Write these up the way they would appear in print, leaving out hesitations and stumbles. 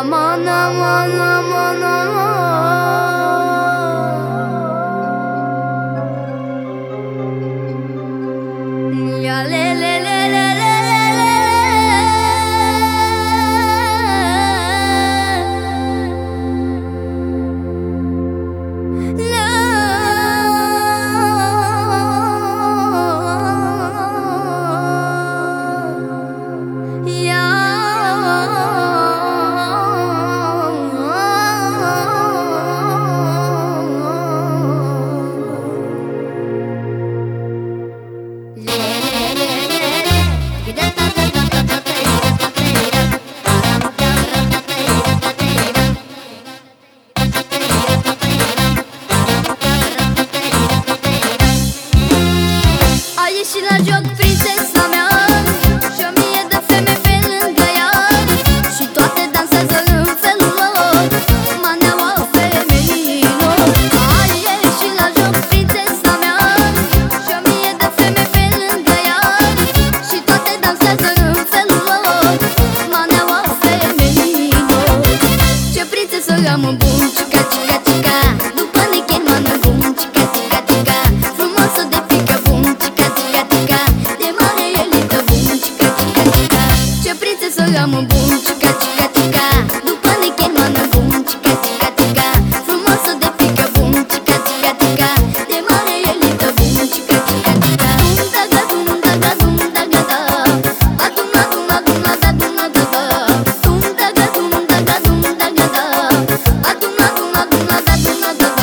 aman aman aman aman. Ya le le le le le și la joc prințesa mea și o mie de femei pe lângă ea și toate dansează în felul lor, maneaua femeilor. A ieșit la joc prințesa mea și o mie de femei pe lângă ea și toate dansează în felul lor, maneaua femeilor. Ce prințesă am bun, cica, cica, cica, după nechin mană bun, cica, cica, cica, frumoasă de pică bun, cica, cica, cica, de mare elită bun, cica, cica, cica. Ce prințesă am bun, cica, cica, cica, după nechin mană bun, cica, cica, cica, frumoasă de pică bun, cica, cica, cica, de mare elită bun, cica, cica, cica. Dum daga dum daga dum daga da, adum adum adum adum adum da. Dum daga dum daga dum daga da, adum adum adum adum adum da.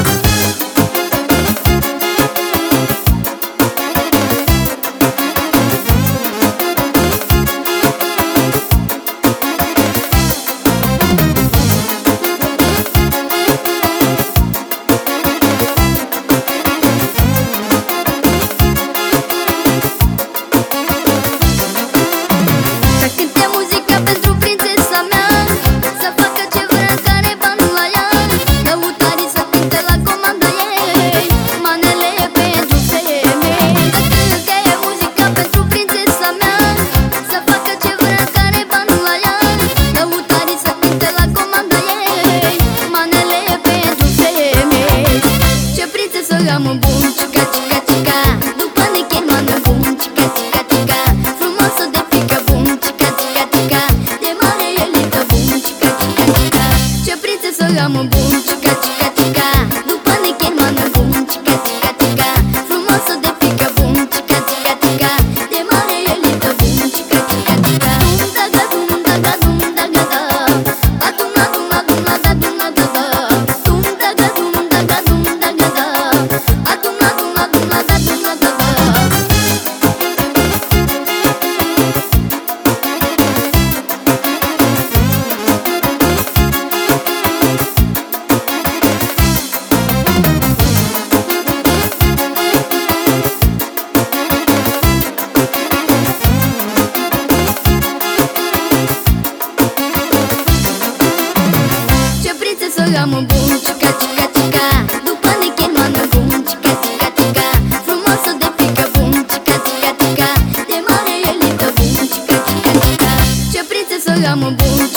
Să cânte muzica pentru prințesa mea, să facă ce vrea, care banul la ea. Lăutarii să cânte la comanda ei, manele pentru femei. Să cânte muzica pentru prințesa mea, să facă ce vrea, care banul la ea. Lăutarii să cânte la comanda ei, manele pentru femei. Ce prințesă am bun, cica, cica, cica, după nechin mană bun, cica, cica, cica, frumoasă de pică bun, cica, cica, cica, de mare elită bun, cica, cica, cica. Ce prințesă am bun, cica, cica, cica, după nechin mană bun, cica, cica, cica, frumoasă de pică bun, cica, cica, cica, de mare elită bun, cica, cica, cica. Dum daga dum daga dum daga da, adum adum adum adum adum da. Dum daga dum daga dum daga da, adum adum adum adum adum da. Ce prințesă am bun, cica, cica, cica, după nechin mană bun, cica, cica, cica, frumoasă de pică bun, cica, cica, cica, de mare elită bun, cica, cica, cica. Ce prințesă am bun,